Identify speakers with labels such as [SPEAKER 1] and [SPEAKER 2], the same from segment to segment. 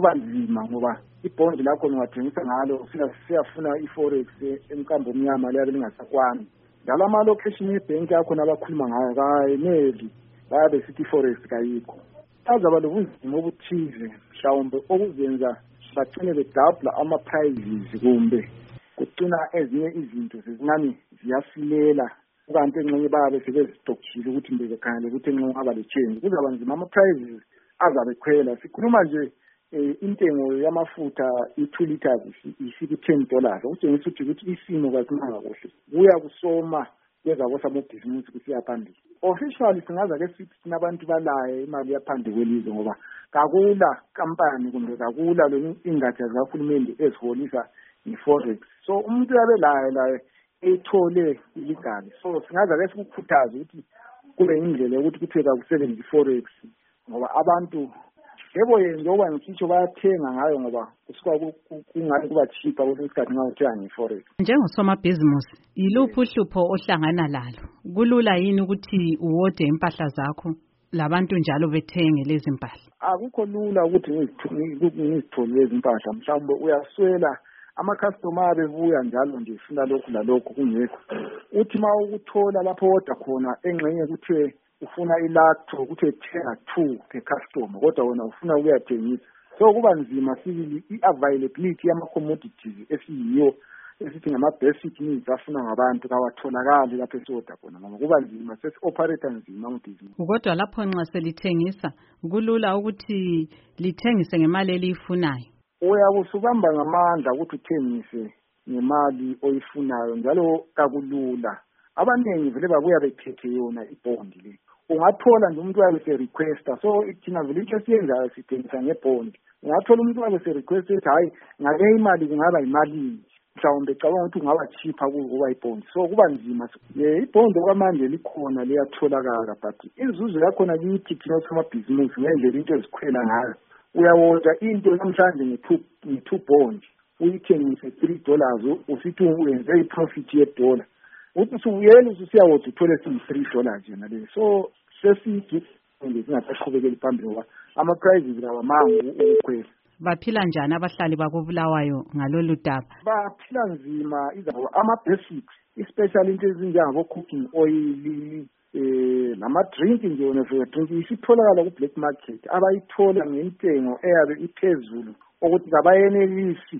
[SPEAKER 1] kuba nzima ngoba ibond lakho ungathengisa ngalo siyafuna i-forex emkambo omnyama liyabe lingasakwani. Njalo ama-location yebhenki yakho nabakhuluma ngayo kayeneli, bayabe sithi i-forex kayikho. Azaba lobunzima obuthize mhlawumbe okuzenza bagcine bedabula ama-prices kumbe kucina ezinye izinto zezingani ziyasilela ukanti enxenye bayabe sebezistokile ukuthi bebekhangele ukuthi enxenye aba le-change. Kuzaba nzima ama-prices azabe khwela. Sikhuluma nje intengo yamafutha i-2 liters isiku $10 okutshengisa ukuthi isimo kasimanga kuhle kuya kusoma kwezabo samabhizinisi kusiya phambili. Officially singaza ke sithi sinabantu balaye imali yaphandle kwelizwe ngoba kakula kampani kumbe kakula lo ingatsha zikahulumende eziholisa i-forex. So umuntu uyabelaye ethole illegal. So singaza ke sikukhuthaza ukuthi kube indlela ukuthi kutheka kusebenza i-forex ngoba abantu yebo njengoba ngisho bayathenga ngayo ngoba kusuka kungani kuba cheaper kwesinye isikhathi ngawuthenga nge-forex.
[SPEAKER 2] Njengosomabhizinisi yiluphi uhlupho ohlangana lalo? Kulula yini ukuthi uwode impahla zakho labantu njalo bethenge lezi mpahla?
[SPEAKER 1] Akukho lula ukuthi ngizithole lezi mpahla. Mhlawumbe uyaswela ama-customer bebuya njalo nje funa lokhu lalokhu kungekho. Uthi ma ukuthola lapho oda khona engxenye kuthe ufuna ilacto kuthe thenga 2 per customer kodwa wena ufuna ukuyathengisa. So kuba nzima sibili i-availability yama-commodities esiyiyo esithi ngama-basic needs afuna ngabantu kawatholakali lapho esoda khona ngoba kuba nzima sesi-operate nzima ngibhizinisi.
[SPEAKER 2] Kodwa lapho nxa selithengisa kulula ukuthi lithengise ngemali eliyifunayo.
[SPEAKER 1] Uyabusubamba ngamandla ukuthi uthengise ngemali oyifunayo njalo kakulula. Abaningi vele babuya bethethe yona ibond le. Ungathola nje umuntu wabe se-requesta. So thina vele into esiyenzayo sithengisa ngebond. Ungathola umuntu wabe se-requesta ethi hayi ngale imali kungaba yimalini. Mhlawumbe cabanga ukuthi kungaba cheaper kuba ibond. So kuba nzima. Ibond okwamanje likhona liyatholakala but inzuzo yakhona kithi thina somabhizinisi ngendlela into ezikhwela ngayo. Uyawonja into namhlanje nge-2 bond uyithengise $3 usithi uyenze i-profit ye-dollar. Uthi usuyela usiyawotha uthole $3 yena le. So sesithi singasaqhubekeli phambili ngoba ama-prices lawa mangu ukukhwela.
[SPEAKER 2] Baphila njani abahlali bakoBulawayo ngalolu daba?
[SPEAKER 1] Baphila nzima ama-basics especially into ezinjengabo cooking oil nama-drink nje wona drink isitholakala ku-black market abayithola ngentengo eyabe iphezulu ukuthi kabayenelisi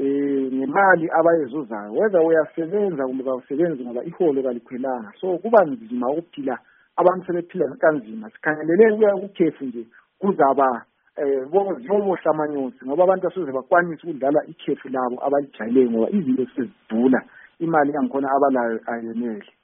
[SPEAKER 1] ngemali abayezuzayo whether uyasebenza kumbe kawusebenzi ngoba iholo kalikhwelanga. So kuba nzima ukuphila abantu sebephila kanzima. Sikhangelele ukuya kukhefu nje kuzaba bohlamanyosi ngoba abantu asoze bakwanisa ukudlala ikhefu labo abalijayele ngoba izinto sezidula imali yangikhona abalayo ayenele.